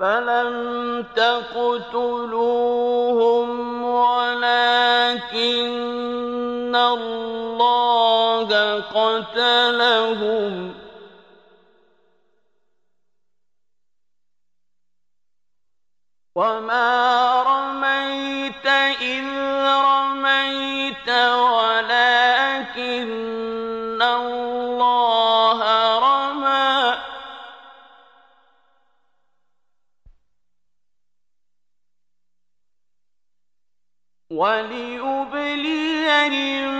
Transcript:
فَلَمْ تَقْتُلُوهُمْ وَلَٰكِنَّ اللَّهَ قَتَلَهُمْ ۚ وَمَا رَمَيْتَ إِذْ رَمَيْتَ وَلَٰكِنَّ اللَّهَ رَمَىٰ ۚ وَلِيُبْلِيَ